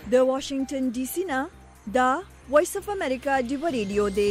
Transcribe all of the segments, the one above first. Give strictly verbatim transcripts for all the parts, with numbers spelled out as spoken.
د واشنگټن ډي سي نه دا وایس اف امریکا دی ریډیو دی.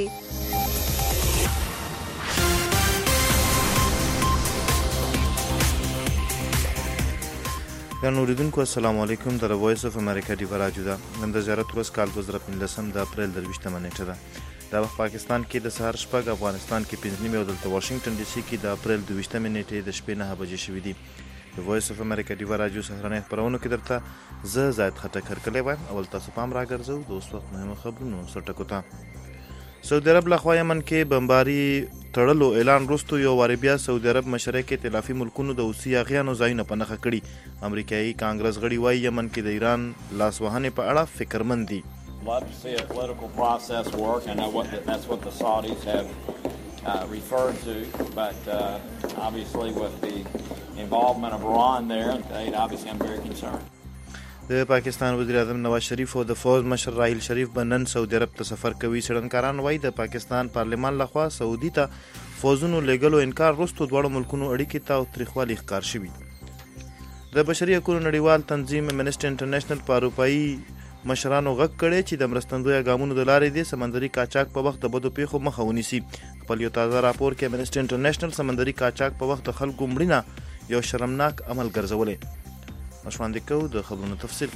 ګرانو اوریدونکو السلام علیکم. د وایس اف امریکا دی راډیو ده. نن د زیارت ورځ کال دوه زره پنځلسم د اپریل درویشتمه نیټه ده. دا وخت پاکستان کې د سهار شپږ، افغانستان کې پنځه نیمې او دلته واشنگټن ډي سي کې د اپریل دویشتمه نیټې د شپې نهه بجې شوې دي. د وایس اف امریکا دی راډیو سهارنۍ خپرونو کې درته زه زاید خټک هرکلی وایم. اول تاسو پام راګرځو د اوس وخت مهمو خبرونو سره ټکو ته. سعودي عرب لخوا یمن کې بمباري تړلو اعلان وروسته یو وارې بیا سعودي عرب مشرق ائتلافي ملکونو د حوثي اغیانو ځایونه په نښه کړي. امریکایي کانګرس غړي وایي یمن کې د ایران لاسوهنې په اړه فکرمند دي. Love to see a political process work. I know what the, that's what the Saudis have uh, referred to, but uh, obviously with the involvement of Iran there, they, obviously I'm very concerned. د پاکستان وزیر اعظم نواز شریف او د فوز مشر راحیل شریف به نن سعودي عرب ته سفر کوي. څېړنکاران وایي د پاکستان پارلمان لخوا سعودي ته فوزونو لیږلو انکار وروسته دواړو ملکونو اړیکې ته تریخوالی ښکار شوي. د بشري حقوقو نړیوال تنظیم امنسټي انټرنیشنل په اروپایي مشرانو غږ کړی چې د مرستندویه ګامونو د لارې د سمندري قاچاق په وخت د بدو پیښو مخه ونیسي. خپل یو تازه راپور کې امنسټي انټرنیشنل سمندري قاچاق په وخت د خلکو مړینه یو شرمناک عمل ګرځولی. مشواندې کوو د خبرونو تفصیل.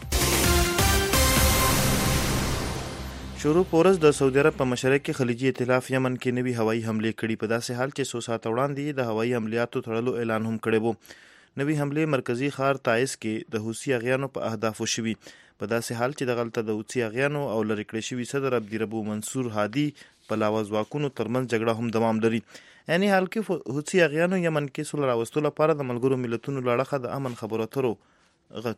شروع په ورځ د سعودي عرب په مشرق کې خلیجي ائتلاف یمن کې نوي هوایي حملې کړي. په داسې حال چې څو ساعته وړاندې د هوایي عملیاتو تړلو اعلان هم کړی و. نوي حملې مرکزي ښار تایز کې د حوثي اغیانو په اهدافو شوي. په داسې حال چې دغلته د حوثي اغیانو او لرې کړی شوي صدر عبدالربو منصور هادي په لاوا ځواکونو ترمنځ جګړه هم دوام لري. یعنی حال کې حوثي اغیانو یمن کې سوله راوستو لپاره د ملګرو ملتونو له اړخه د امن خبرو اترو غږ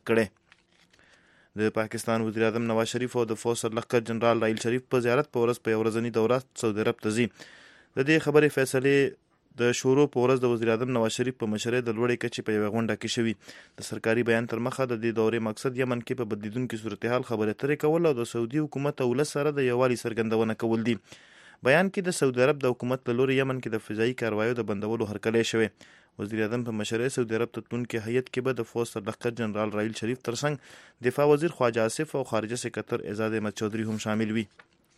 کړی. د پاکستان وزیر اعظم نواز شریف او د فوج سرلښکر جنرال راحیل شریف په زیارت په ورځ په یو ورځني دوره سعودي عرب ته ځي. د دې خبرې فیصلې د شروع په ورځ د وزیر اعظم نواز شریف په مشرۍ د لوړې کچې په یوه غونډه کې شوي. د سرکاري بیان تر مخه د دې دورې مقصد یمن کې په بدلیدونکي صورتحال خبرې اترې کول او د سعودي حکومت او ولس سره د یووالي څرګندونه کول دي. بیان کې د سعودي عرب د حکومت له لوري یمن کې د فضایي کاروایو د بندولو هرکلی شوی. وزیر اعظم په مشرۍ سعودي عرب ته تلونکي هیئت کې به د فوج سرلښکر جنرال راحیل شریف ترڅنګ دفاع وزیر خواجه آصف او خارجه سکرټر اعزاز احمد چودھری هم شامل وي.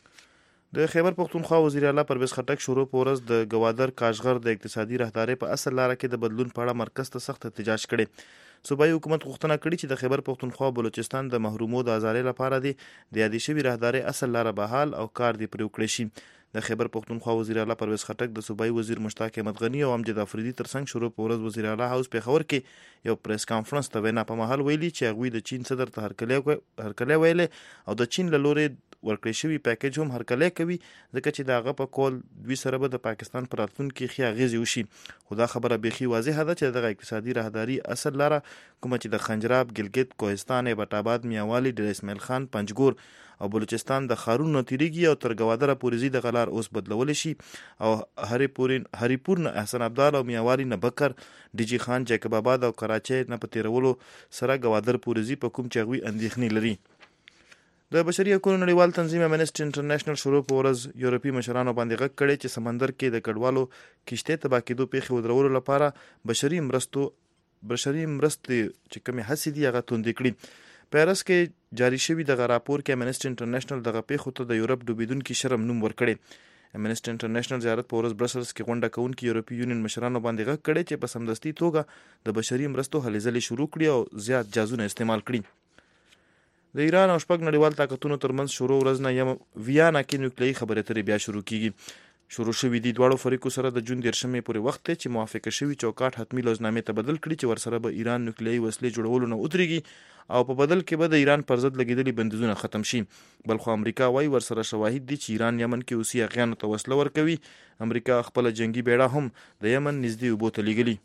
د خیبر پختونخوا وزیر اعلی پرویز خټک شروع په ورځ د ګوادر کاشغر د اقتصادي راهدارۍ په اصل لاره کې د بدلون په اړه مرکز ته سخت احتجاج کړی. صوبایي حکومت غوښتنه کړې چې د خیبر پختونخوا او بلوچستان د محرومو د ازادۍ لپاره د یادې شوي راهدارۍ اصل لاره بحال او کار دې پرې وکړی شي. د خیبر پختونخوا وزیر اعلی پرویز خټک د صوبایي وزیر مشتاق احمد غنی او امجد افریدي ترڅنګ شروع په ورځ وزیر اعلی هاوس پېښور کې یو پریس کانفرنس ته وینا په مهال ویلي چې هغوی د چین صدر ته هرکلی ویلی او د چین له لورې ورکړی شوي پیکیج هم هرکلی کوي ځکه چې د هغه په قول دوی سره به د پاکستان په راتلونکي ښې اغیزې وشي. خو دا خبره بیخي واضحه ده چې دغه اقتصادي راهداري اصل لاره کومه چې د خنجراب، ګلګت، کوهستان، ایبټ آباد، میاوالی، ډیر اسماعیل خان، پنجګور او بلوچستان د ښارونو تیریږي او تر ګوادره پورې ځي، دغه لار اوس بدلولی شي او هری پور نه احسن ابدال او میاوالی نه بکر، ډیجی خان، جیکب آباد او کراچۍ نه په تیرولو سره ګوادر پورې ځي په کوم چې هغوی اندېښنې لري. د بشري حقوقو نړیوال تنظیم امنسټي انټرنیشنل شروع په ورځ یورپي مشرانو باندې غږ کړی چې سمندر کې د کډوالو کشتۍ تباه کېدو پیښې ودرولو لپاره بشري مرستو بشري مرستې چې کومې هڅې دي هغه توندې کړي. پیرس کې جاری شوي دغه راپور کې امنسټي انټرنیشنل دغه پیښو ته د یورپ ډوبېدونکي شرم نوم ورکړی. امنسټي انټرنیشنل زیارت په ورځ برسلز کې غونډه کوونکي یورپي یونین مشرانو باندې غږ کړی چې په سمدستي توګه د بشري مرستو هلې ځلې شروع کړي او زیات جازونه استعمال کړي. د ایران او شپږ نړیوال طاقتونو ترمنځ شروع ورځ نه یم ویانا کې نیوکلیایي خبرې اترې بیا شروع کیږي. شروع شوي دي دواړو فریقو سره د جون دیرشمې پورې وخت دی چې موافقه شوي چوکاټ حتمي لوزنامې ته بدل کړي چې ورسره به ایران نیوکلیایي وسلې جوړولو نه ودرېږي او په بدل کې به د ایران پر ضد لګېدلي بندیزونه ختم شي. بلخو امریکا وایي ورسره شواهد دي چې ایران یمن کې حوثي اغیانو ته وسله ورکوي. امریکا خپله جنګي بیړه هم د یمن نږدې اوبو ته لیږلي.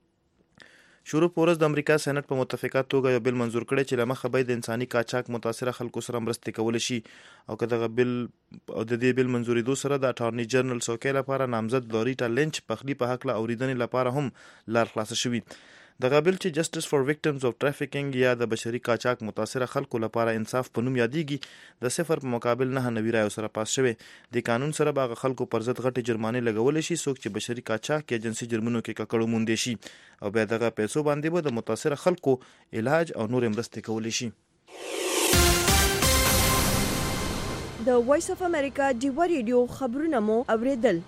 شروع په ورځ د امریکا سېنات په متفقه توګه یو بل منظور کړی چې له مخه باید د انساني قاچاق متاثره خلکو سره مرستې کولی شي او که دغه بل او د دې بل منظورېدو سره د اټارني جنرال څوکۍ لپاره نامزد لوریټا لینچ پخلي په هکله اورېدنې لپاره هم لار خلاصه شوي. دغه بل چې جسټس فار وکټمز اف ټرافیکینګ یا د بشري قاچاق متاثره خلکو لپاره انصاف په نوم یادېږي د صفر په مقابل نهه نوي رایو سره پاس شوی. د قانون سره به هغه خلکو پر ضد غټې جرمانې لګولی شي څوک چې بشري قاچاق یا جنسي جرمونو کې ککړ وموندې شي او بیا دغه پیسو باندې به د متاثره خلکو علاج او نورې مرستې کولی شي. د وایس اف امریکا ډیوا ریډیو خبرونه مو اوریدل.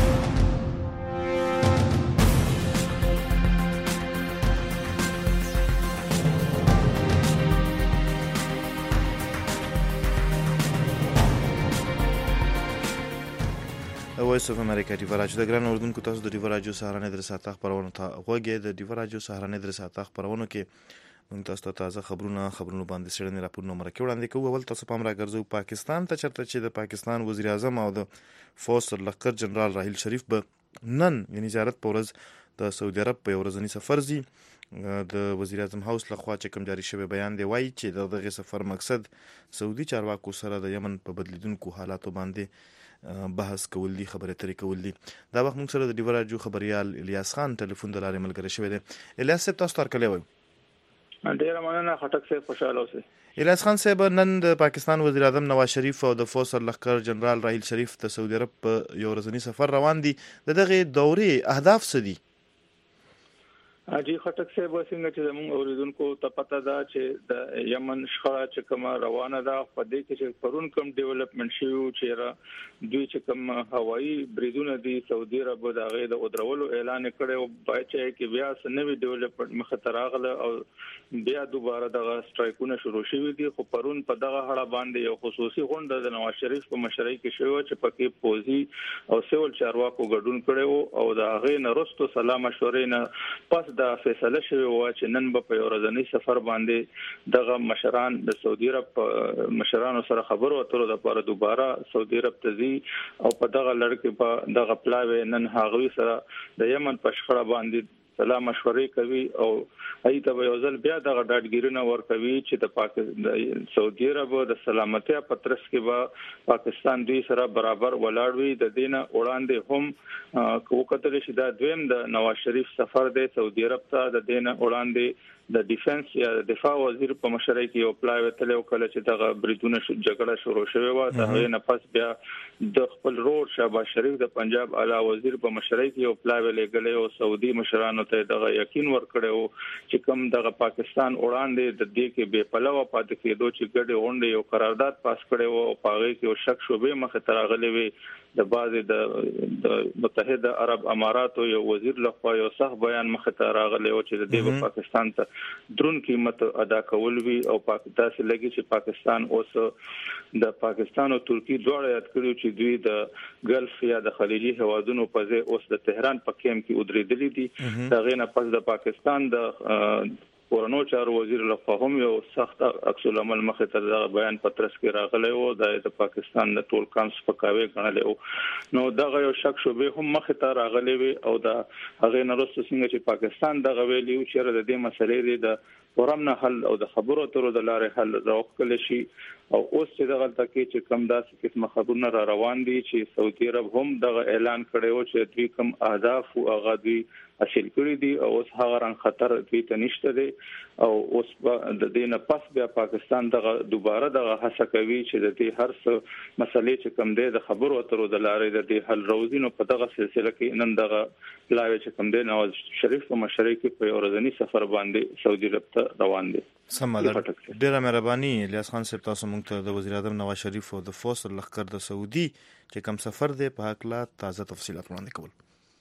وایس اف امریکا ډیوا راډیو د ګران اردوونکو تاسو د ډیوا راډیو سهارنۍ درساته خبرونه ته غوږی د ډیوا راډیو سهارنۍ درساته خبرونه کې موږ تاسو ته تازه خبرونه خبرونه باندې سړنې راپورونه مرکه وړاندې کوو. اول تاسو پام راګرځو پاکستان ته چرته چې د پاکستان وزیر اعظم او د فوج سرلښکر جنرال راحیل شریف به نن یعنی زیارت په ورځ د سعودي عرب په یو ورځني سفر ځي. د وزیر اعظم هاوس لخوا چې کوم جاری شوی بیان دی وایي چې دغه سفر مقصد سعودي چارواکو سره د یمن په بدلیدونکو حالاتو باندې بحث کول دي، خبرې اترې کول دي. دا وخت موږ سره د ډیوا راډیو خبريال الیاس خان ټلیفون د لارې ملګری شوی دی. الیاس صاحب تاسو تر کله وایي؟ ډیره مننه خټک صاحب، خوشاله اوسئ. الیاس خان صاحب، نن د پاکستان وزیر اعظم نواز شریف او د فوج سرلښکر جنرال راحیل شریف د سعودي عرب په یو ورځني سفر روان دي. د دغه دورې اهداف څه دي؟ اجي خټک صاحب څنګه چې زموږ اوریدونکو ته پته ده چې د یمن شخړه چې کومه روانه ده په دې کې چې پرون کوم ډیولپمنٹ شوی چې را دوی چې کوم هوایي بریدونه دي سعودي عرب د هغه د ودرولو اعلان کړي او باید چې بیا سنوي ډیولپمنٹ مخه راغله او بیا دوباره دغه سټرایکونه شروع شوي دي. خو پرون په دغه هړه باندې یو خصوصي غونډه د نواز شریف په مشرۍ کې شوی چې پکې پوزي او سیول چارواکو ګډون کړي او د هغه نرستو سلام مشورې نه پس دا فیصله شوی و چې نن به په ورځنی سفر باندې دغه مشران د سعودي عرب مشرانو سره خبرو اترو د لپاره دوباره سعودي عرب ته ځي او په دغه لړ کې په دغه پلاوی نن هغوی سره د یمن په شخړه باندې سلام مشورې کوي او ایته به یو ځل بیا دغه ډاډګیرونه ورکوي چې د پاکستان سعودي عرب د سلامتیا پترس کې به پاکستان دوی سره برابر ولاړ وي. د دینه وړاندې هم کو کتل شي دا دویم د نواز شریف سفر دی سعودي عرب ته. د دینه وړاندې د ډیفنس یا دفاع وزیر په مشرۍ کې یو پلاوی تل کله چې دغه بریدونه جګړه شروع شوه و د هغې نه پس بیا د خپل رور شهباز شریف د پنجاب اعلی وزیر په مشرۍ کې یو پلاوی لګلې او سعودي مشرانو ته دغه یقین ورکړو چې کوم دغه پاکستان وړاندې د دې کې بے پلوه پاتې کېدو چې ګډه غونډه یو قرارداد پاس کړي او پاغې کې یو شک شوبې مخه تراغلې وي د بعض د متحده عرب اماراتو یو وزیر لخوا یو صح بیان مخه تراغلې او چې د دې پاکستان ته درون قیمت ادا کول وی او پاکستان سره لګي چې پاکستان اوس د پاکستان او ترکی دواړه یاد کړو چې دوی د ګلف یا د خلیجي هوادونو په ځای اوس د تهران په کیم کې ودرېدلې دي. دا غینه پس د پاکستان د کورونو چارو وزیر لخوا هم یو سخت عکس العمل مخه تر دا بیان پترس کې راغلی او د پاکستان د ټول کانس پکاوي غنل او نو دغه یو شک شوبې هم مخه تر راغلی وي او دا هغه نرسته څنګه چې پاکستان دغه ویلیو چې د دې مسلې د ورمنه حل او د خبرو اترو د لارې حل راوخل شي او اوس چې دغه تکي چې کم داسې قسمه خبرونه را روان دي چې سعودي عرب هم دغه اعلان کړی او چې دوی کوم اهداف او هغه دوی حاصل کړی دي او اوس هغه رنګ خطر دوی ته نشته دي او اوس د دې نه پس بیا پاکستان دغه دوباره دغه هڅه کوي چې د دې هر څه مسلې چې کم دي د خبرو اترو د لارې د دې حل روزینو په دغه سلسله کې نن دغه پلاوی چې کم دي نواز شریف په مشرۍ کې په ورځنی سفر باندې سعودي عرب ته روان دي. سم ده، ډیره مهرباني الیاس خان صاحب، تاسو موږ ته د وزیر اعظم نواز شریف او د فوج سرلښکر د سعودي چې کوم سفر دی په حق لا تازه تفصيلات وړاندې کول.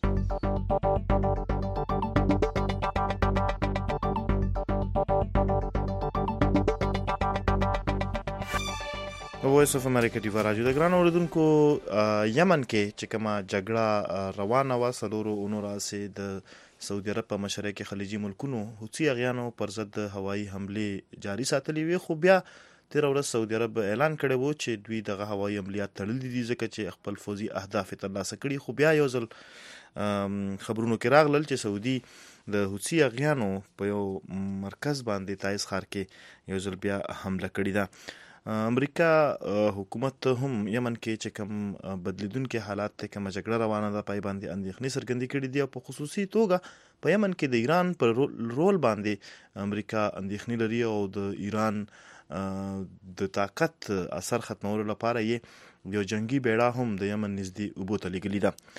وایس اف امریکا ډیوا راډیو د ګران اوریدونکو یمن کې چې کومه جګړه روانه و سلورو اونو راسې د سعودي عرب په مشرۍ کې خلیجي ملکونو حوثي اغیانو پر ضد هوایي حملې جاري ساتلې وي، خو بیا تیر ورځ سعودي عرب اعلان کړی و چې دوی دغه هوایي عملیات تړلي دي ځکه چې خپل فوزي اهداف ترلاسه کړي. خو بیا یو ځل خبرونو کې راغلل چې سعودي د حوثي اغیانو په یو مرکز باندې تایز ښار کې یو ځل بیا حمله کړې ده. امریکا حکومت هم یمن کې چې کوم بدلیدونکو حالات ته کوم جګړه روانه ده پای باندې اندېښنې څرګندې کړې دي او په خصوصي توګه په یمن کې د ایران پر رول باندې امریکا اندېښنې لري او د ایران د طاقت اثر ختمولو لپاره یې یو جنگي بیړه هم د یمن نږدې اوبو ته لېږلې ده.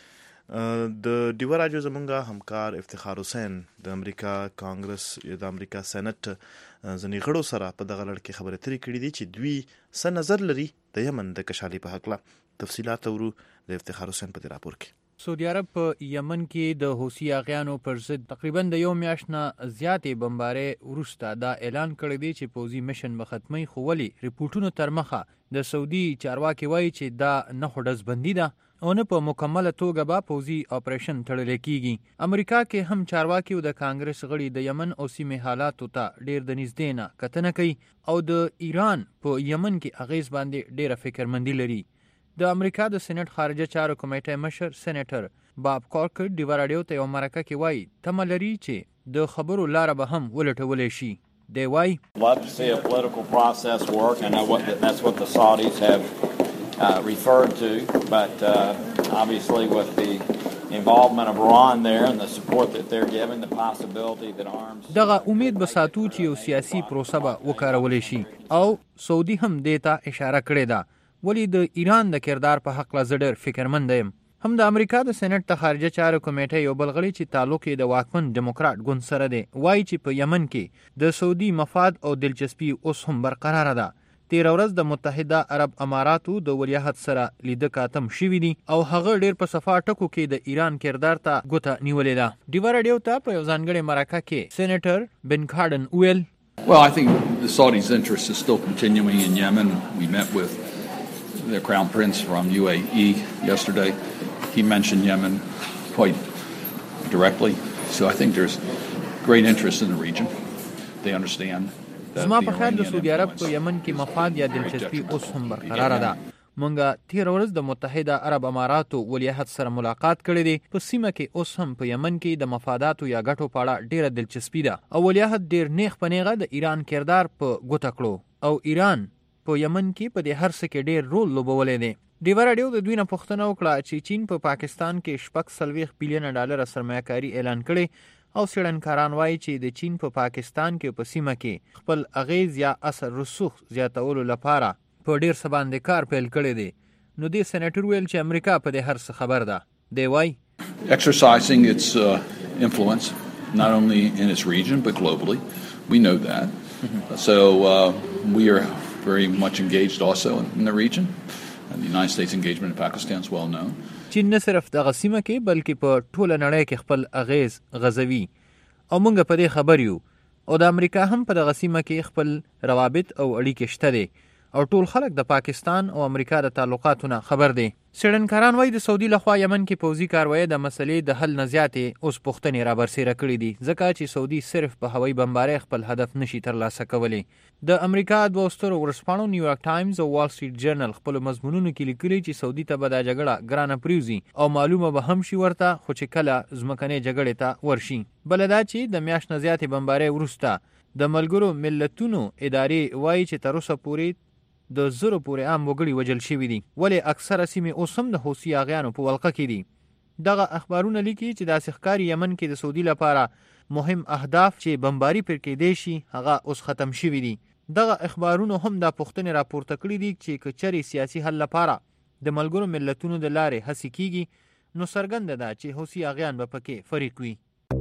د ډیوه راډیو زمونږ همکار افتخار حسین د امریکا کانګرس د امریکا سېنات ځینې غړو سره په دغه لړ کې خبرې اترې کړې دي چې دوی څه نظر لري د یمن د کشالي په هکله. تفصیلات ورو د افتخار حسین په دې راپور کې. سعودي عرب په یمن کې د حوثي اغیانو پر ضد تقریبا د یو میاشت نه زیاتې بمبارۍ وروسته دا اعلان کړی دی چې پوځي میشن به ختمي، خو ولې ریپورټونو تر مخه د سعودي چارواکي وایي چې دا نه خو ډزبندي ده او نه په مکمله توګه به پوځي اپریشن تړلی کیږي. امریکا کې هم چارواکي او د کانګرس غړي د یمن او سیمې حالاتو ته ډیر د نږدې نه کتنه کوي او د ایران په یمن کې اغیز باندې ډیره فکرمندي لري. د امریکا د سېنات خارجه چارو کمیټې مشر سېنیټر باب کارکر ډیوه راډیو ته یو مرکه کې وایي تمه لري چې د خبرو لاره به هم ولټولی شي. دی وایي love to see a political process work. I know what the, that's what the Saudis have uh, referred to, but uh, obviously with the involvement of Iran there and the support that they're given, the possibility that arms دغه امید به ساتو چې یو سیاسي پروسه به وکارولی شي او سعودي هم دې ته اشاره کړې ده. ولی د ایران د کردار په حق لا زړه فکرمند یم. هم د امریکا د سېنات ته خارجه چارو کمیټې یو بل غړي چې تعلق یې د واکمن ډیموکرات ګوند سره دی وایي چې په یمن کې د سعودي مفاد او دلچسپي اوس هم برقراره ده. تیر ورځ د متحده عرب اماراتو د ولیعهد سره لیده کاتم شوي دي او هغه ډیر په صفا ټکو کې د ایران کردار ته ګوته نیولې ده. ډیوه راډیو ته په یو ځانګړې مرکه کې سېنیټر بن کارډن ویل Well, I think the Saudis' interest is still continuing in Yemen. We met with the Crown Prince from U A E yesterday. He mentioned Yemen quite directly. So I think there's great interest in the region. They understand that زما the په خیال د Iranian سعودي عرب په influence یمن کې مفاد یا دلچسپي اوس هم برقراره ده. مونږه تیر ورځ د متحده عرب اماراتو ولیعهد سره ملاقات کړی دی. په سیمه کې اوس هم په یمن کې د مفاداتو یا ګټو په اړه ډیره دلچسپي ده او ولیعهد ډیر نیغ په نیغه د ایران کردار په ګوته کړو او ایران په یمن کې په دې هر څه کې ډیر رول لوبولی دی. ډیوه راډیو د دوی نه پوښتنه وکړه چې چین په پاکستان کې شپږ څلوېښت بیلیونه ډالر سرمایه‌کاري اعلان کړي او څېړنکاران وایي چې د چین په پاکستان کې په سیمه کې خپل اغیز یا اثر رسوخ زیاتولو لپاره په ډیر څه باندې کار پیل کړی دی. نو دې سېنیټر ویل چې امریکا په دې هر څه خبر ده. دی وایي exercising its uh, influence not only in its region but globally. We know that. So uh, we are very much engaged also in the region. And the United States engagement in Pakistan is well known. چین نه صرف دغه سیمه کې بلکې په ټوله نړۍ کې خپل اغیز غځوي او موږ په دې خبر یو او د امریکا هم په دغه سیمه کې خپل روابط او اړیکې شته دي او ټول خلک د پاکستان او امریکا د تعلقاتو نه خبر دي. څېړنکاران وایي د سعودي لخوا یمن کې پوځي کاروایي د مسلې د حل نه زیاتې اوس پوښتنې رابرسېره کړي دي ځکه چې سعودي صرف په هوایي بمبارۍ خپل هدف نشي ترلاسه کولی. د امریکا دوه سترو ورځپاڼو نیویارک ټایمز او وال سټریټ جرنل خپلو مضمونونو کې لیکلي چې سعودي ته به دا جګړه ګرانه پریوزي او معلومه به هم شي ورته خو چې کله ځمکنۍ جګړې ته ورشي. بله دا چې د میاشت نه زیاتې بمبارۍ وروسته د ملګرو ملتونو ادارې وایي چې تر اوسه پورې د زرو پورې عام وګړي وژل شوي دي ولې اکثره سیمې اوس هم د حوثي اغیانو په ولقه کې دي. دغه اخبارونه لیکي چې داسې ښکاري یمن کې د سعودي لپاره مهم اهداف چې بمباري پر کېدی شي هغه اوس ختم شوي دي. دغه اخبارونو هم دا پوښتنې راپورته کړي دي چې که چېرې سیاسي حل لپاره د ملګرو ملتونو د لارې هڅې کیږي نو څرګنده ده چې حوثي اغیان به پکې فریق وي.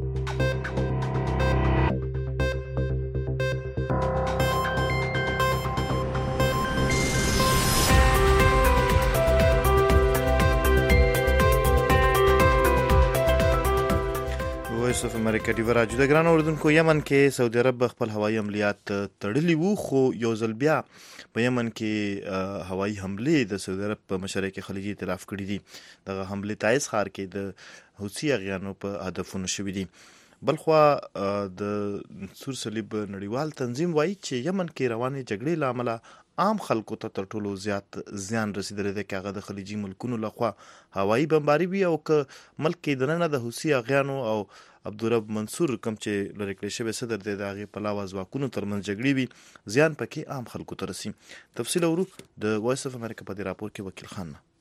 وایس اف امریکا ډیوه راډیو د ګران اوریدونکو یمن کې سعودي عرب خپل هوایي عملیات تړلي وو خو یو ځل بیا په یمن کې هوایي حملې د سعودي عرب په مشرق خلیجي ائتلاف کړي دي. دغه حملې تایز ښار کې د حوثي اغیانو په هدفونو شوي دي. بلخوا د سور صلیب نړیوال تنظیم وایي چې یمن کې روانې جګړې له امله عام خلکو ته تر ټولو زیات زیان رسیدلی دی که هغه د خلیجي ملکونو لخوا هوایي بمباري وي او که ملک کې دننه د حوثي اغیانو او عبدالرب منصور کوم چې لرې کړی شوی صدر دی د هغې پلاوه ځواکونو ترمنځ جګړې وي زیان پکې عام خلکو ته رسي. تفصیل اورو د وایس اف امریکا په دې راپور کې وکیل خان نه.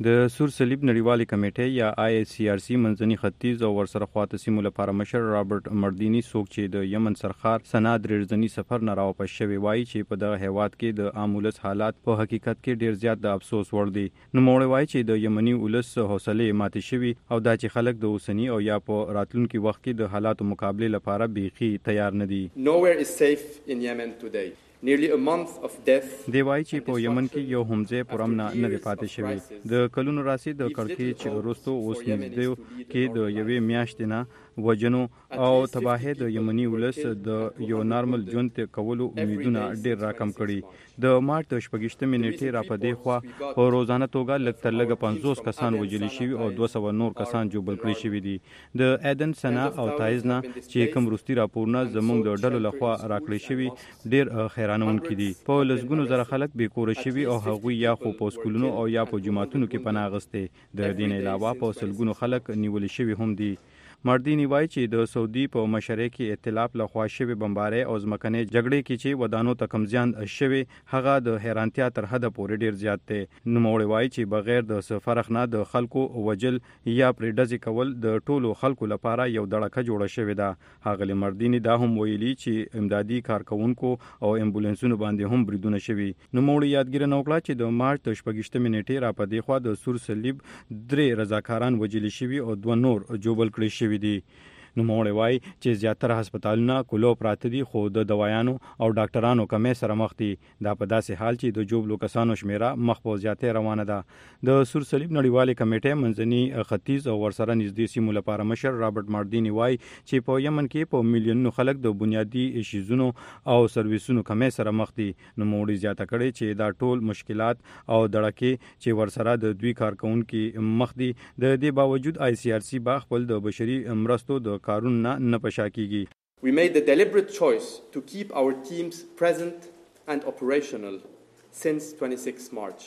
د سور صلیب نړیوالې کمیټې یا آی سی آر سی منځني ختیځ او ورسره خواته سیمو لپاره مشر رابرټ مردینی څوک چې د یمن سرخار سنا درې ورځني سفر نه راوپس شوی وایي چې په دغه هیواد کې د عام ولس حالات په حقیقت کې ډیر زیات د افسوس وړ دي. نوموړی وایي چې د یمني ولس حوصلې ماتې شوي او دا چې خلک د اوسني او یا په راتلونکي وخت کې د حالاتو مقابله لپاره بیخي تیار نه دي. Nowhere is safe in Yemen today. Nearly a month of death. دی وایي چې په یمن کې یو هم ځای پر امن نه دی پاتې شوی. د کلونو راځي د کړکېچ وروسته اوس نږدې کې د یوې میاشتې نه وجنو او تباهي د یمني ولس د یو نارمل ژوند کولو امیدونه ډیر راکم کړي. د مارچ د شپږشتمې نیټې را په دې خوا په روزانه توګه لږ تر لږه پنځوس کسان وژل شوي او دوه سوه نور کسان ژوبل کړي شوي دي. د ایدن سنا او تایز نه چې کوم وروستي راپورونه زموږ د ډلو لخوا راکړل شوي ډیر حیرانونکي دي. په لسګونو زره خلک بې کوره شوي او هغوی یا خو په سکولونو او یا په جوماتونو کې پناه اخیستې. د دې نه علاوه په سلګونو خلک نیول شوي هم دي. مردینی وایي چې د سعودي په مشرۍ کې ائتلاف له خوا شوې بمبارۍ او ځمکنۍ جګړې کې چې ودانو ته کم زیان شوی هغه د حیرانتیا تر حده پورې ډیر زیات دی. نوموړی وایي چې بغیر د څه فرق نه د خلکو وجل یا پرې ډزې کول د ټولو خلکو لپاره یو دړکه جوړه شوې ده. ښاغلي مردینی دا هم ویلي چې امدادي کارکونکو او امبولانسونو باندې هم بریدونه شوي. نوموړی یادګیرنه وکړه چې د مارچ د شپږشتمې نیټې را په دې خوا د سور صلیب درې رضاکاران وژل شوي او دوه نور ژوبل کړي شوي دي. نوموړی وایي چې زیاتره هسپتالونه کلو پراته دي خو د دوایانو او ډاکټرانو کمې سره مخ دي. دا په داسې حال چې د ژوبلو کسانو شمیره مخ په زیاتې روانه ده. د سور صلیب نړیوالې کمیټې منځني ختیځ او ورسره نږدې سیمو لپاره مشر رابرټ ماردینی وایي چې په یمن کې په میلیونونو خلک د بنیادي شیزونو او سرویسونو کمې سره مخ دي. نوموړی زیاته کړې چې دا ټول مشکلات او دړکې چې ورسره د دوی کارکونکي مخ دي د دې باوجود آی سی آر سی با خپل د بشري مرستو د کارونه نه پشا کیږي. We made the deliberate choice to keep our teams present and operational since twenty-sixth March.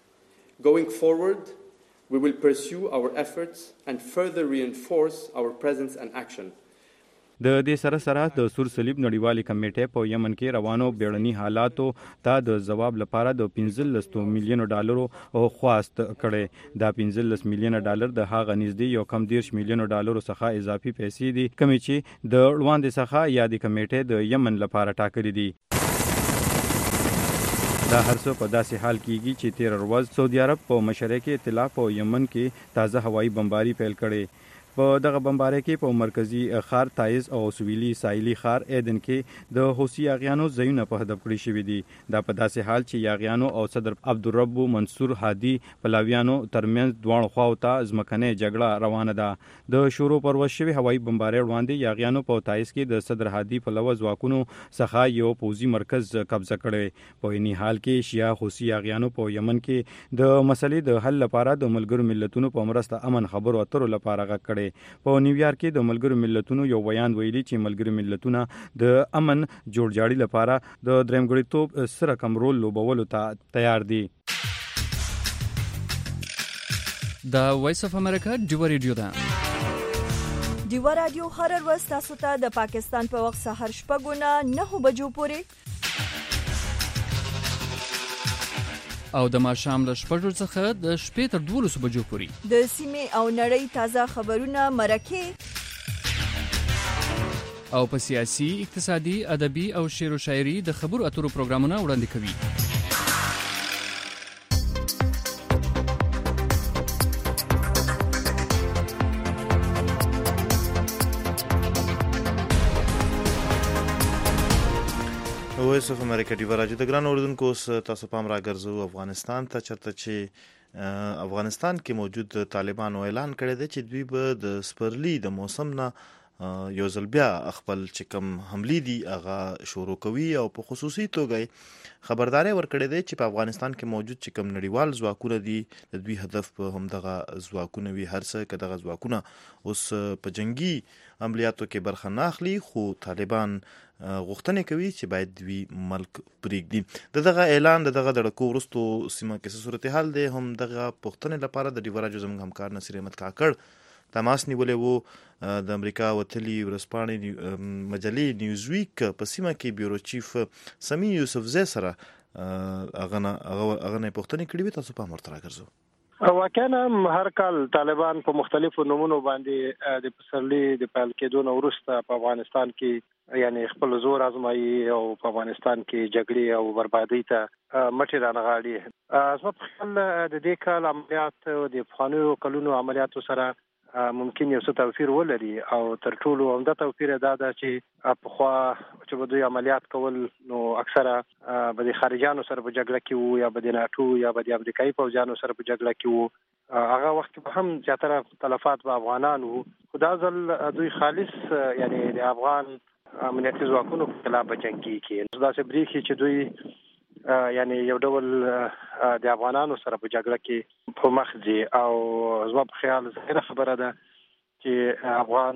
Going forward, we will pursue our efforts and further reinforce our presence and action. د دې سره سره د سور صلیب نړیوالې کمیټې په یمن کې روانو بیړني حالاتو ته د جواب لپاره د پنځلس میلیونو ډالرو خواست کړي. دا پنځلس میلیونه ډالر د هغه نږدې یو کم دېرش میلیونو ډالرو څخه اضافي پیسې دي کومې چې د وړاندې څخه یا د کمیټې د یمن لپاره ټاکلي دي. دا هر څه په داسې حال کېږي چې تیر ورځ سعودي عرب په مشرۍ کې ائتلاف په یمن کې تازه هوایي بمباري پیل کړي. په دغه بمبارۍ کې په مرکزی ښار تایز او سویلي ساحلي ښار ایدن کې د حوثي یاغیانو ځایونه په هدف کړي شوي دي. دا په داسې حال چې یاغیانو او صدر عبدالرب منصور هادي پلاویانو ترمنځ دواړو خواو ته ځمکنۍ جګړه روانه ده. د شروع پر وشت شوې هوایي بمبارۍ وړاندې یاغیانو په تایز کې د صدر هادي پلوه ځواکونو څخه یو پوځي مرکز قبضه کړی. په اینی حال کې شیا حوثي یاغیانو په یمن کې د مسلې د حل لپاره د ملګرو ملتونو په مرسته امن خبرو اترو لپاره غږ کړی. په نیویارک کې د ملګرو ملتونو یو بیان ویلي چې ملګرو ملتونه د امن جوړجاړي لپاره د درېمګړیتوب سره کم رول لوبولو ته تیار دي. د وایس اف امریکا ډیوا ریډیو ده. ډیوا رادیو هر ورځ تاسو ته د پاکستان په وخت سهار شپږ نه نهه بجو پورې او د ماښام له شپږو څخه د شپې تر دولسو بجو پورې د سیمې او نړۍ تازه خبرونه مرکې او په سیاسي، اقتصادي، ادبي او شعر و شاعري د خبرو اترو پروګرامونه وړاندې کوي. وایس اف امریکا ډیوا راډیو د ګران اوریدونکو تاسو پام راګرځو افغانستان ته چرته چې افغانستان کې موجود طالبانو اعلان کړی دی چې دوی به د سپرلی د موسم نه یو ځل بیا خپل چې کوم حملې دي هغه شروع کوي او په خصوصي توګه خبرداري ورکړې ده چې په افغانستان کې موجود چې کوم نړیوال ځواکونه دي د دوی هدف په همدغه ځواکونه وي. هر څه کدغه ځواکونه اوس په جنگي عملیاتو کې برخه نه اخلي خو طالبان غوښتنه کوي چې باید دوی ملک پرېږدي. دغه اعلان دغه د ډکو ورستو سیمه کې څه صورتحال دی هم دغه پوښتنې لپاره د ډیوا راډیو زموږ همکار نصیر احمد کاکړ تماس نیولې وو. د امریکا وتلي ورځپاڼې مجلې نیوزویک په سیمه کې بیورو چیف سمی یوسفزی سره هغه نه هغه نه پوښتنې کړې وې. تاسو په امر تر راګرځو. واقعا هر کال طالبان په مختلفو نمونو باندې د پسرلي د پیل کېدو نه وروسته په افغانستان کې یعنی خپل زور آزمایي او په افغانستان کې جګړې او بربادي ته مټې رانغاړي. زما په خیال د دې کال عملیات د پخوانیو کلونو عملیاتو سره ممکن یو څه توپیر ولري او تر ټولو عمده توپیر دا ده چې پخوا چې به دوی عملیات کول نو اکثره به د خارجيانو سره په جګړه کې وو یا به د ناتو یا به د امریکایي پوځیانو سره په جګړه کې وو. هغه وخت به هم زیاتره تلفات به افغانان وو. خو دا ځل دوی خالص یعنی د افغان امنیتي ځواکونو په خلاف جنګي کې دا څه بریخي چې دوی یعنی یو ډول د افغانانو سره په جګړه کې په مخ ځي او زما په خیال ظاهره خبره ده چې افغان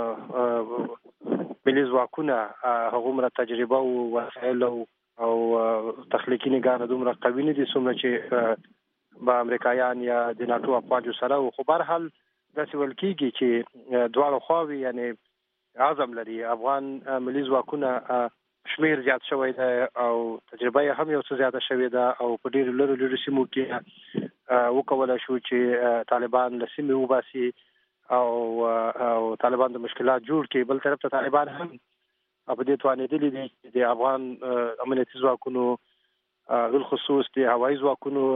ملي ځواکونه هغومره تجربه او وسایل او تخنیکي نګاه دومره قوي نه دي څومره چې با امریکایان یا د ناتو افواجو سره خو به هر حال داسې ویل کېږي چې دواړه خواوې یعنی عزم لري. افغان ملي ځواکونه شمیر زیات شوی دی او تجربه یې هم یو څه زیاته شوې ده او په ډېرو لرو لرو سیمو کې وکولی شو چې طالبان له سیمې وباسي او او طالبان د مشکلات جوړ کړي. بل طرف ته طالبان هم په دې توانېدلي دي چې د افغان امنیتي ځواکونو بالخصوص د هوایي ځواکونو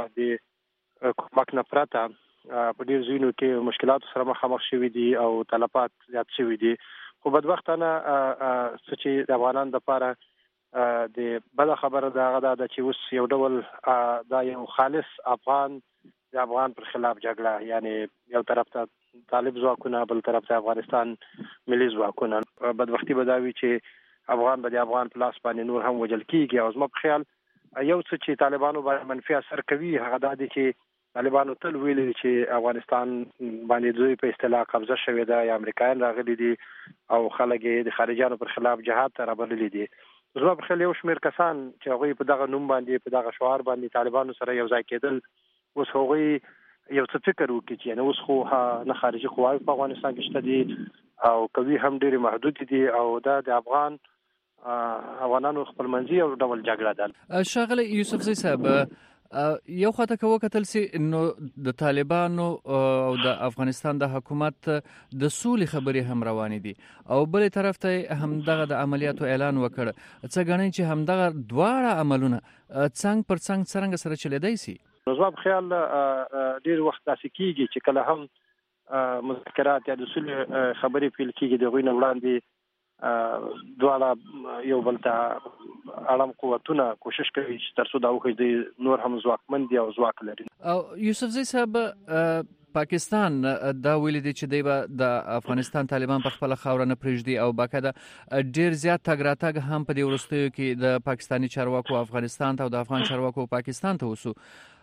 د کومک نه پرته په ډېر ځایونو کې مشکلاتو سره مخامخ شوي دي او تلفات زیات شوي دي. خو بدبختانه څه چې د افغانانو لپاره د بل خبره دا غدا ده چې اوس یو ډول دا یو خالص افغان د افغان پر خلاف جګړه یعنی یو طرف ته طالب ځواکونه بل طرف ته افغانستان ملي ځواکونه. بدبختی به دا وي چې افغان به د افغان په لاس باندې نور هم وجل کیږي او زما په خیال یو څه چې طالبانو باندې منفي اثر کوي هغه دا دی چې طالبانو تل ویلي چې افغانستان باندې دوی په اصطلاح قبضه شوې ده یا امریکایان راغلي دي او خلک د خارجيانو پر خلاف جهاد ته رابللي دي. زما په خیال یو شمېر کسان چې هغوی په دغه نوم باندې په دغه شعار باندې طالبانو سره یو ځای کېدل اوس هغوی یو څه فکر وکړي چې یعنی اوس خو نه خارجي قواوې په افغانستان کې شته دي او قوي هم ډېرې محدود دي او دا د افغان افغانانو خپلمنځي یو ډول جګړه ده. ښاغلی یوسفزی صاحب یو خواته که وکتل سي نو د طالبانو او د افغانستان د حکومت د سولې خبرې هم روانې دي او بلې طرف ته همدغه د عملیاتو اعلان وکړ. څه ګڼئ چې همدغه دواړه عملونه څنګ پر څنګ څرنګه سره چلیدای سي؟ زما په خیال ډېر وخت داسې کېږي چې کله هم مذاکرات یا د سولې خبرې پیل کېږي د هغوی نه وړاندې دواړه یو بل ته اړم قوتونه کوشش کوي چې تر څو دا وکړي د نور هم ځواکمن دي او ځواک لري. او یوسفزی صاحب پاکستان دا ویلي دي چې دی به د افغانستان طالبان په خپله خاوره نه پرېږدي او باقاعده ډېر زیات تګ راتګ هم په دې وروستیو کې د پاکستاني چارواکو افغانستان ته او د افغان چارواکو پاکستان ته وسو.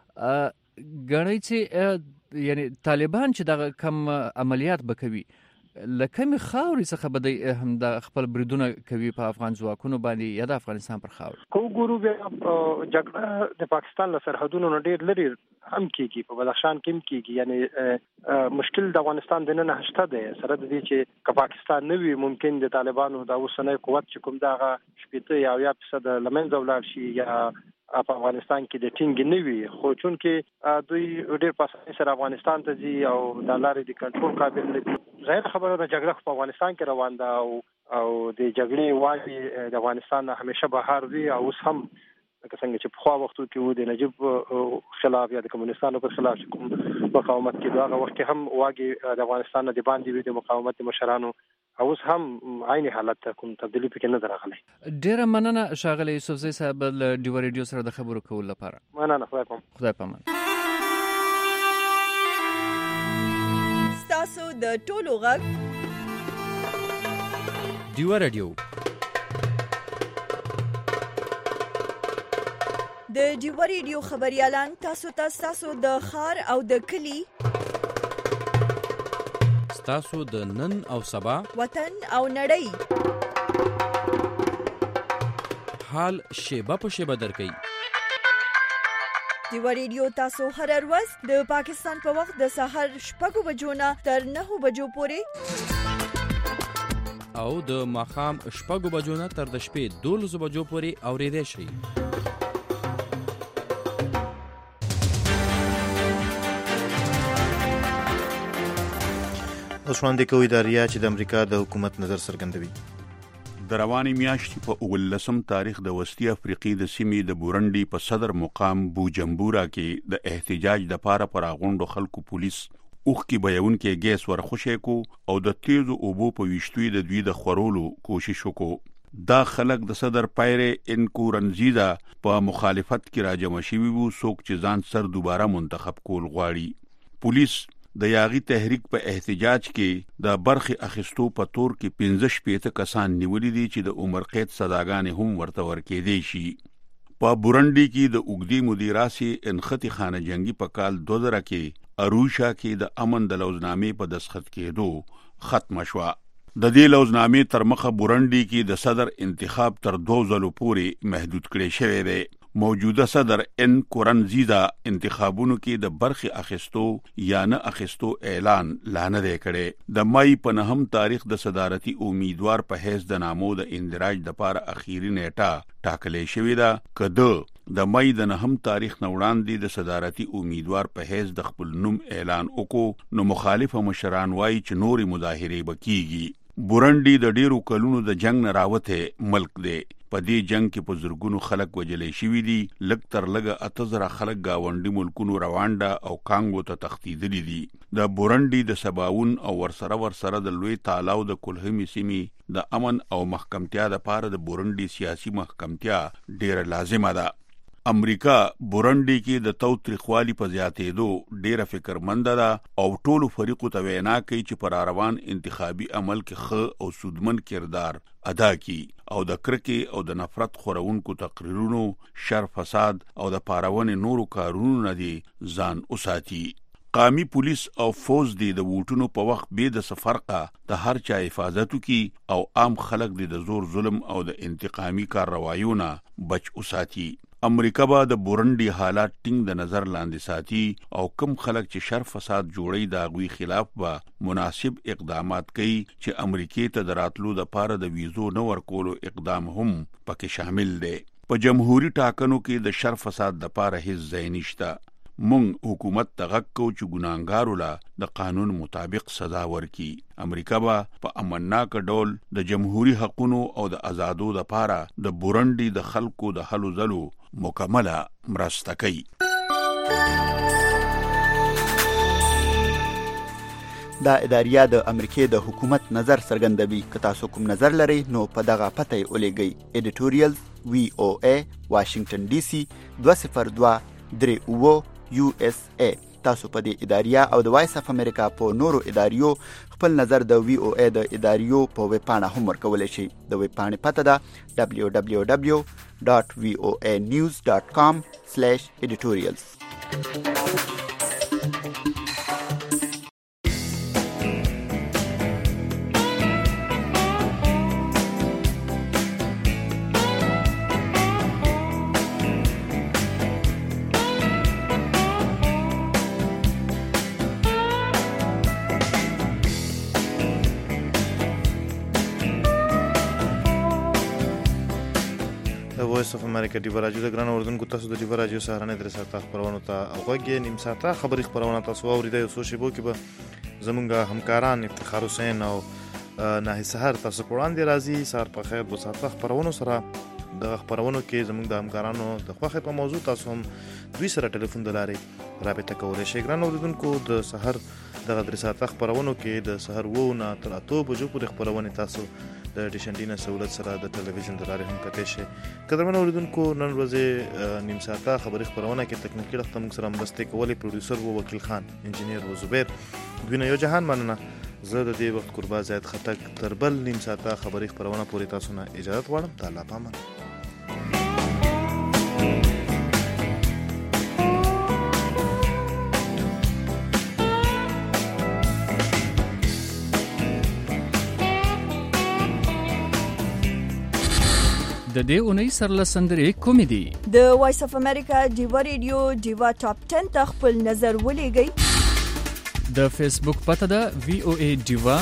ګڼئ چې یعنی طالبان چې دغه کم عملیات به کوي له کومې خاورې څخه به دی هم د خپل بریدونه کوي په افغان ځواکونو باندې یا د افغانستان پر خاوره؟ که وګورو بیا جګړه د پاکستان له سرحدونو نه ډېر لرې هم کېږي، په بدخشان کې هم کېږي. یعنی مشکل د افغانستان دننه شته دی، سره د دې چې که پاکستان نه وي ممکن د طالبانو د اوسنی قوت چې کوم دغه شپېته یا اویا فیصده له منځه ولاړ شي یا په افغانستان کې د ټینګ نه وي. خو چونکې دوی ډېر په اسانۍ سره افغانستان ته ځي او د لارې د کنټرول قابل نه دي. ظاهره خبره ده جګړه په افغانستان کې روان ده او او د جګړې واګې د افغانستان همیشه بهر وي او اوس هم لکه څنګه چې پخوا وختو کې و د نجیب خلاف یا د کمونستانو پر خلاف کوم مقاومت کې هغه وخت هم واګې د افغانستان د باندې وي د مقاومت مشرانو، اوس هم عین حالت ته کوم تبدیلی پکې نه راغلی. ډیره مننه ښاغلی یوسفزی صاحب له ډیو ریډیو سره د خبرو کولو لپاره. مننه. خدای پام. خدای پامان. ستاسو د ټولو غږ ډیو ریډیو د ډیو ریډیو خبريالان تاسو ته تاسو د خار او د کلی تاسو د نن او سبا وطن او نړۍ حال شیبه په شیبه درکې. ډیو ریډیو تاسو هر ورځ د پاکستان په وخت د سحر شپږ بجو نه تر نهه بجو پورې او د ماښام شپږ بجو نه تر د شپې دولس بجو پورې اورېدای شئ. اوس وړاندې کوي داریا چې د امریکا د حکومت نظر څرګندوي. د روانې میاشتې په اوولسم تاریخ د وسطي افریقې د سیمې د بورنډي په صدر مقام بوجمبورا کې د احتجاج د پاره پر غونډو خلکو پولیس اوخ کې بیاون کې ګیس ورخوشې کو او د تیزو اوبو په ویشتوي د دوی د خورولو کوشش وکړو. دا خلک د صدر پایره انکورنزیدا په مخالفت کې راجمع شوي وو، څوک چې ځان سر دوباره منتخب کول غواړي. پولیس د یاغي تحریک په احتجاج کې د برخي اخیستو په تور کې پنځه شپېته کسان نیولې دي چې د عمر قید سزاګانې هم ورته ورکېدې شي. په بورنډي کې د اوګدي مدیراسي انختی خانه جنگي په کال دوه زره کې اروشا کې د امن د لوزنامې په دستخط کېدو ختم شوه. د دې لوزنامې تر مخه بورنډي کې د صدر انتخاب تر دوه ځلو پورې محدود کړی شوی دی. موجوده صدر ان کورنزیدا انتخابونو کې د برخي اخیستو یا نه اخیستو اعلان لانه دی کړي. د مای په نهم تاریخ د صدارتي امیدوار په حیث د نامو د اندراج د پاره اخیری نیټه ټاکلې شوې ده. کده د مای د نهم تاریخ نه وړاندې د صدارتي امیدوار په حیث د خپل نوم اعلان وکړو نو مخالف مشران وایي چې نوري مظاهره وکړي. بورنډي د ډیرو کلونو د جنگ نه راوته ملک دی. په دې جنگ کې په زرګونو خلک وجلې شوي دي. لږ تر لږه اته زره خلک گاونډي ملکونو روانډا او کانګو ته تښتېدلي دي. د بورنډي د سباون او ورسره ورسره د لوی تالاو د کلهمي سیمې د امن او محکمتیا لپاره د بورنډي سیاسي محکمتیا ډیره لازمه ده. امریکا بورنډي کې د توتریخوالي په زیاتېدو ډیره فکرمنده ده او ټولو فریقو ته وینا کوي چې پر روان انتخابي عمل کې ښه او سودمن کردار ادا کی او د کرکې او د نفرت خورونکو تقریرونو، شر فساد او د پارونې نورو کارونو نه دي ځان وساتي. قومي پولیس او فوج دی د ووټونو په وخت به د سفرقه د هر چا حفاظت کی او عام خلک دی د زور ظلم او د انتقامي کاروایونه بچ وساتي. امریکا به د بورنډي حالات ټینګ د نظر لاندې ساتي او کم خلک چې شر فساد جوړي د غوي خلاف به مناسب اقدامات کوي چې امریکای ته دراتلو د پاره د ویزو نو ورکولو اقدام هم پکې شامل دی. په جمهوریت ټاکنو کې د شر فساد د پاره هیڅ ځای نشته. مونږ حکومت ته غږ کوو چې ګناهګارو له د قانون مطابق سزا ورکړي. امریکا به په امنناک ډول د جمهوریت حقونو او د آزادو د پاره د بورنډي د خلکو د حلو ځلو مکمله مرسته کوي. دا اداریه د امریکای د حکومت نظر څرګندوي. که تاسو کوم نظر لرئ نو په دغه پته یې ولېږئ. ایډیټوریال وی او ای واشنگټن ډي سي دوه صفر دوه درې اووه یو اس ای. تاسو په دې اداریه او د وایس اف امریکا په نورو اداریو خپل نظر د وی او ای د اداریو په ویب پاڼه هم ورکولی شئ. د ویب پاڼې پته ده دبلیو دبلیو دبلیو ډاټ وی او ای نیوز ډاټ کام سلیش ایډیټوریالز. وایس اف امریکا ډیو راجو د ګران اردوونکو تاسو د ډیو راجو سهارنه درې ساعته خبرونه ته اوغه نیم ساعته خبري خبرونه تاسو اوریدئ او سوشي بو کې به زمونږ همکاران افتخار حسین او نه سحر تاسو وړاندې راځي. سهار په خیر بو ساعته خبرونه سره د خبرونو کې زمونږ د همکارانو د خوخه په موضوع تاسو هم دوی سره ټلیفون د لارې رابطه کولای شئ. ګران اردوونکو د سحر د درې ساعته خبرونو کې د سحر وو نه تر اته بجو پورې خبرونه تاسو د ډیشنډینا سہولت سره د ټلویزیون د لارې هم کتئ شئ. قدرمن اوریدونکو نن ورځې نیم ساعته خبري خبرونه کې تکنیکی وخت موږ سره مرسته کولې پروډوسر وو وکیل خان، انجینیر وو زبیر، دوی نه یو جهان مننه. زه د دې وخت قربا زید خټک تر بل نیم ساعته خبري خبرونه پورې تاسو نه اجازه غواړم. د الله پامان. د دې اونۍ سرلسندرې کومې دي؟ د وایس اف امریکا ډیوا ریډیو ډیوا ټاپ ټن ته خپل نظر ولېږئ. د فیسبوک پته ده وی او ای ډیوا.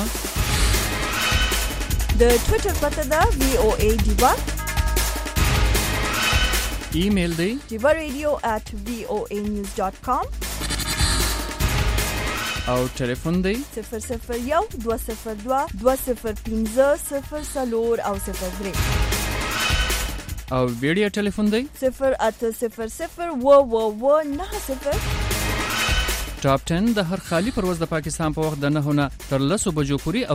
د ټویټر پته ده وی او ای ډیوا. ایمیل دی ډیوا ریډیو at وی او ای نیوز ډاټ کام. او ټلیفون دی صفر صفر یو دوه صفر دوه دوه صفر پنځه صفر څلور او صفر درې او ویډیو ټلیفون دی صفر اته صفر صفر اوه اوه اوه نهه صفر. ټاپ ټن د هر خالی پرواز د پاکستان په وخت د نهه نه تر لسو بجو پورې